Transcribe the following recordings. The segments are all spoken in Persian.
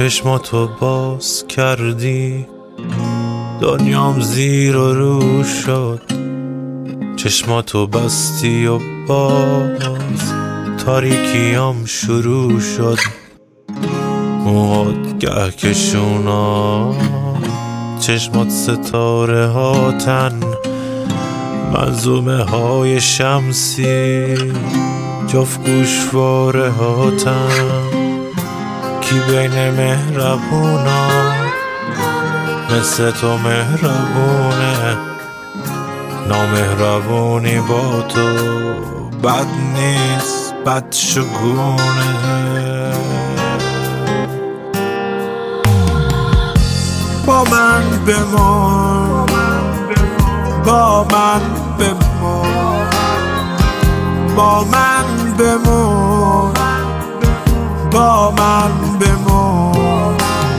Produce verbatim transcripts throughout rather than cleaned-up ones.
چشماتو باز کردی، دنیام زیر و رو شد. چشماتو بستی و باز تاریکیام شروع شد. موهات گهکشونا، چشمات ستاره هاتن، منظومه های شمسی جفت گوشواره هاتن. کی بین مهربونا مثل تو مهربونه، نامهربونی با تو بد نیست، بد شگونه. با من بمان، با من بمان، با من بمان، با من بمان.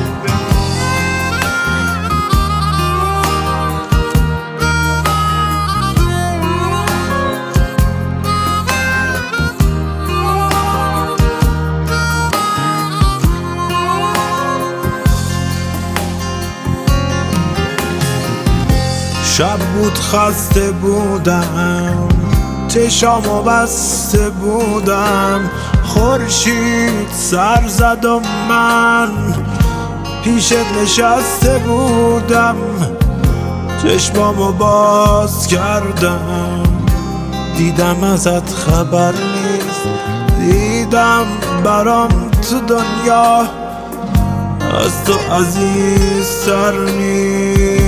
شب بود خسته بودم، چشامو بسته بودم، خورشید سر زد و من پیشت نشسته بودم. چشمامو باز کردم، دیدم ازت خبر نیست، دیدم برام تو دنیا از تو عزیزتر نیست.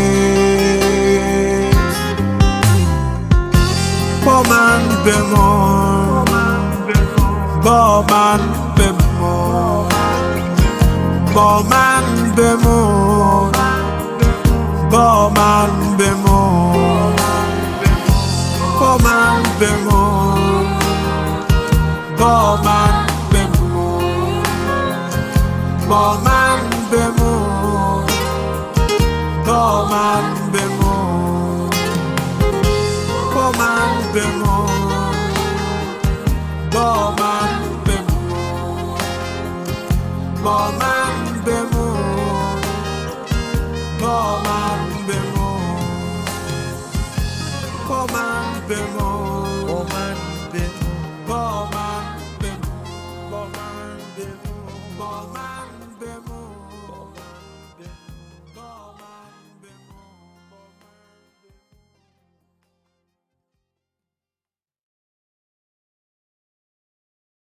با من بمان، با من بمان، با من بمان، با من بمان، با من بمان، با من بمان، با من